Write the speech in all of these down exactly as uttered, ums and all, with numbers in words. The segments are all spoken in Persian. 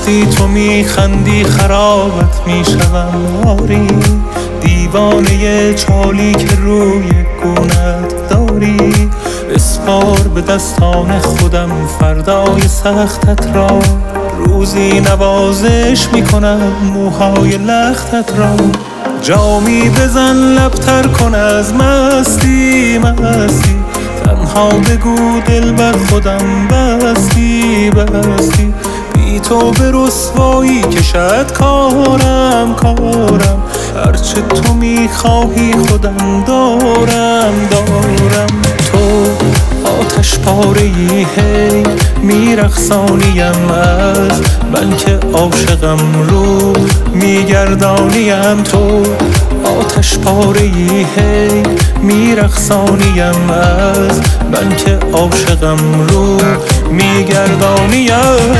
وقتی تو میخندی خرابت میشوم آری، دیوانه چالی که روی گونت داری. بسپار به دستان خودم فردای سختت را، روزی نوازش میکنم موهای لختت را. جامی بزن لبتر کن از مستی مستی، تنها بگو دل بر خودم بستی بستی. بی تو به رسوایی کشد کارم کارم، هرچه تو میخواهی خودم دارم دارم. تو آتش پاره‌ای هی میرقصانیم، از من که عاشقم رو میگردانیم. تو آتش پاره‌ای هی میرقصانیم، از من که عاشقم رو میگردانیم.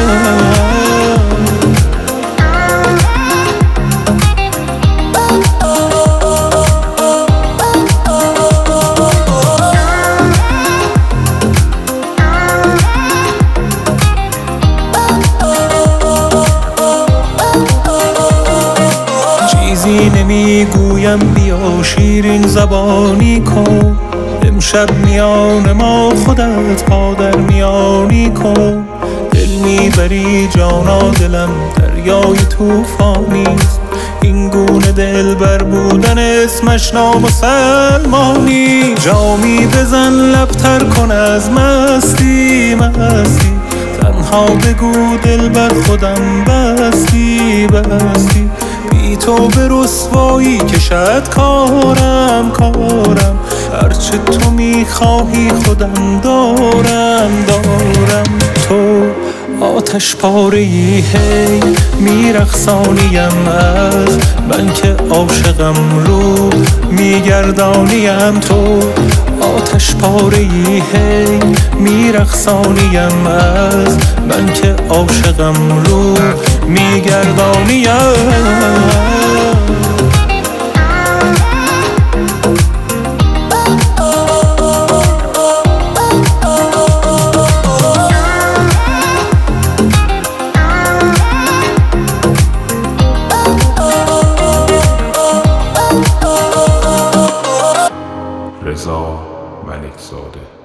چیزی نمیگویم بیا شیرین زبانی کن، امشب میان ما خودت پا در میانی کن. دل میبری جانا دلم دریای توفانیست، این گونه دل بر بودن اسمش نامسلمانی. جامی بزن لبتر کن از مستی مستی، تنها بگو دل بر خودم بستی بستی. بی تو به رسوایی کشد کارم کارم، هرچه تو میخواهی خودم دارم دارم. تو آتش پاره‌ای هی میرقصانیم، از من که عاشقم رو میگردانیم. تو آتش پاره‌ای هی میرقصانیم، از من که عاشقم رو میگردانیم. رضا ملکزاده.